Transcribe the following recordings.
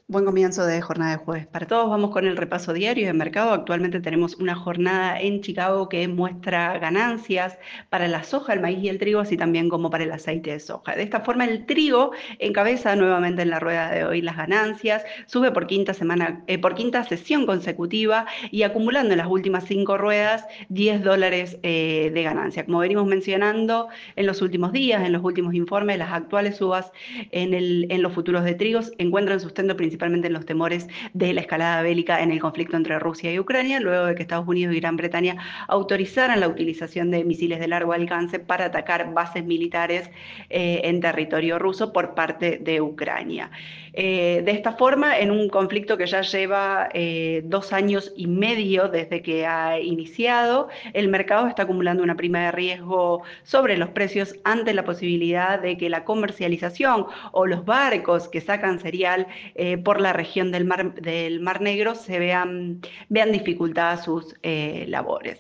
Buen comienzo de jornada de jueves para todos. Vamos con el repaso diario de mercado. Actualmente tenemos una jornada en Chicago que muestra ganancias para la soja, el maíz y el trigo, así también como para el aceite de soja. De esta forma, el trigo encabeza nuevamente en la rueda de hoy las ganancias, sube por por quinta sesión consecutiva y acumulando en las últimas 5 ruedas $10 de ganancia. Como venimos mencionando en los últimos días, en los últimos informes, las actuales subas en los futuros de trigos encuentran sustento principalmente en los temores de la escalada bélica en el conflicto entre Rusia y Ucrania, luego de que Estados Unidos y Gran Bretaña autorizaran la utilización de misiles de largo alcance para atacar bases militares en territorio ruso por parte de Ucrania. De esta forma, en un conflicto que ya lleva 2 años y medio desde que ha iniciado, el mercado está acumulando una prima de riesgo sobre los precios ante la posibilidad de que la comercialización o los barcos que sacan cereal por la región del Mar Negro vean dificultadas sus labores.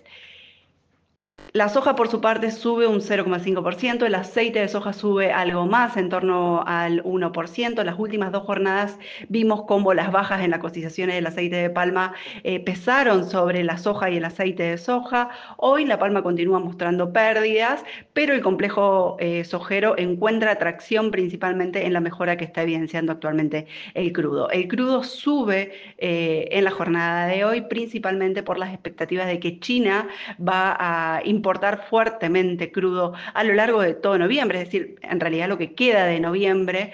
La soja, por su parte, sube un 0,5%, el aceite de soja sube algo más, en torno al 1%. Las últimas 2 jornadas vimos cómo las bajas en las cotizaciones del aceite de palma pesaron sobre la soja y el aceite de soja. Hoy la palma continúa mostrando pérdidas, pero el complejo sojero encuentra atracción principalmente en la mejora que está evidenciando actualmente el crudo. El crudo sube en la jornada de hoy, principalmente por las expectativas de que China va a importar fuertemente crudo a lo largo de todo noviembre, es decir, en realidad lo que queda de noviembre.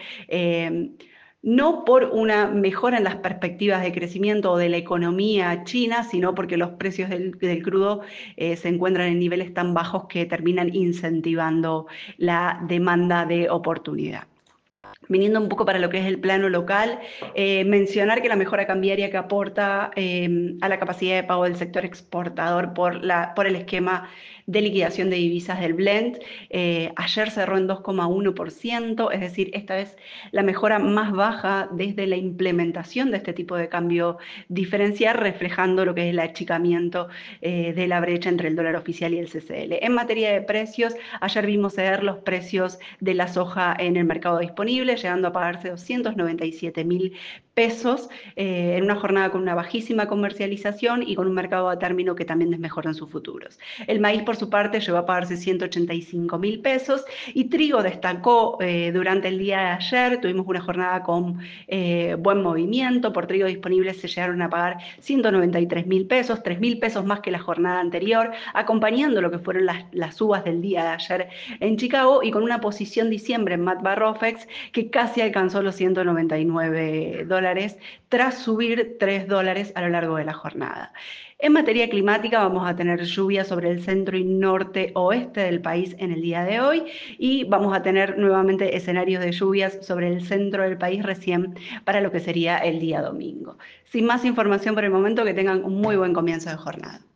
No por una mejora en las perspectivas de crecimiento de la economía china, sino porque los precios del crudo se encuentran en niveles tan bajos que terminan incentivando la demanda de oportunidad. Viniendo un poco para lo que es el plano local, mencionar que la mejora cambiaria que aporta a la capacidad de pago del sector exportador por el esquema de liquidación de divisas del blend, ayer cerró en 2,1%, es decir, esta es la mejora más baja desde la implementación de este tipo de cambio diferencial, reflejando lo que es el achicamiento de la brecha entre el dólar oficial y el CCL. En materia de precios, ayer vimos ceder los precios de la soja en el mercado disponible, llegando a pagarse 297.000 pesos en una jornada con una bajísima comercialización y con un mercado a término que también desmejora en sus futuros. El maíz, por su parte, llegó a pagarse 185.000 pesos y trigo destacó durante el día de ayer. Tuvimos una jornada con buen movimiento. Por trigo disponible se llegaron a pagar 193.000 pesos, 3.000 pesos más que la jornada anterior, acompañando lo que fueron las subas del día de ayer en Chicago y con una posición diciembre en Mat Barrofex que casi alcanzó los $199 tras subir $3 a lo largo de la jornada. En materia climática vamos a tener lluvia sobre el centro y norte oeste del país en el día de hoy y vamos a tener nuevamente escenarios de lluvias sobre el centro del país recién para lo que sería el día domingo. Sin más información por el momento, que tengan un muy buen comienzo de jornada.